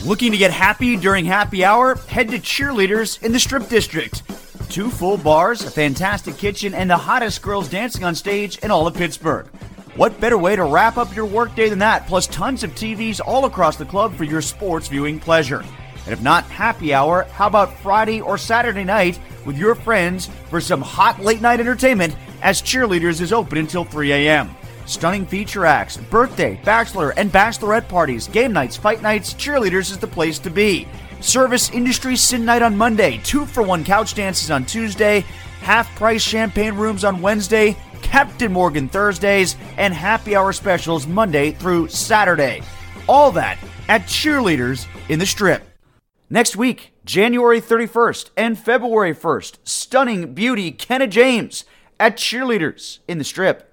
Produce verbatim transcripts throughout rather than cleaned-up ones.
Looking to get happy during happy hour? Head to Cheerleaders in the Strip District. Two full bars, a fantastic kitchen, and the hottest girls dancing on stage in all of Pittsburgh. What better way to wrap up your workday than that, plus tons of T Vs all across the club for your sports viewing pleasure. And if not happy hour, how about Friday or Saturday night with your friends for some hot late night entertainment as Cheerleaders is open until three a.m. Stunning feature acts, birthday, bachelor, and bachelorette parties, game nights, fight nights, Cheerleaders is the place to be. Service Industry Sin Night on Monday, two for one couch dances on Tuesday, half-price champagne rooms on Wednesday, Captain Morgan Thursdays, and happy hour specials Monday through Saturday. All that at Cheerleaders in the Strip. Next week, January thirty-first and February first, stunning beauty Kenna James at Cheerleaders in the Strip.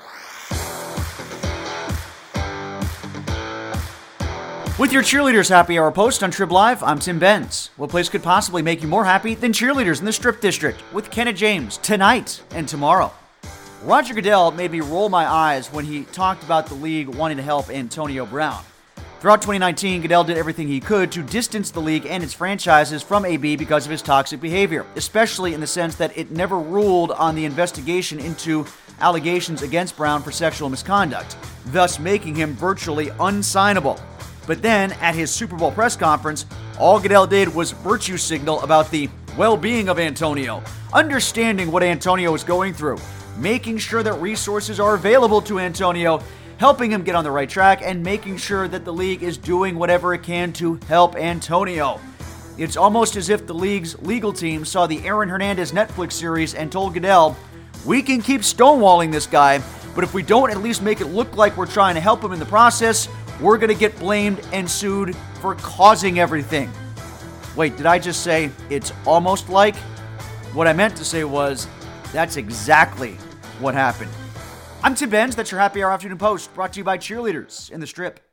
With your Cheerleaders Happy Hour post on Trib Live, I'm Tim Benz. What place could possibly make you more happy than Cheerleaders in the Strip District with Kenna James tonight and tomorrow? Roger Goodell made me roll my eyes when he talked about the league wanting to help Antonio Brown. Throughout twenty nineteen, Goodell did everything he could to distance the league and its franchises from A B because of his toxic behavior, especially in the sense that it never ruled on the investigation into allegations against Brown for sexual misconduct, thus making him virtually unsignable. But then, at his Super Bowl press conference, all Goodell did was virtue signal about the well-being of Antonio, understanding what Antonio is going through, making sure that resources are available to Antonio, helping him get on the right track, and making sure that the league is doing whatever it can to help Antonio. It's almost as if the league's legal team saw the Aaron Hernandez Netflix series and told Goodell, we can keep stonewalling this guy, but if we don't at least make it look like we're trying to help him in the process, we're going to get blamed and sued for causing everything. Wait, did I just say it's almost like? What I meant to say was, that's exactly what happened. I'm Tim Benz, that's your Happy Hour Afternoon Post, brought to you by Cheerleaders in the Strip.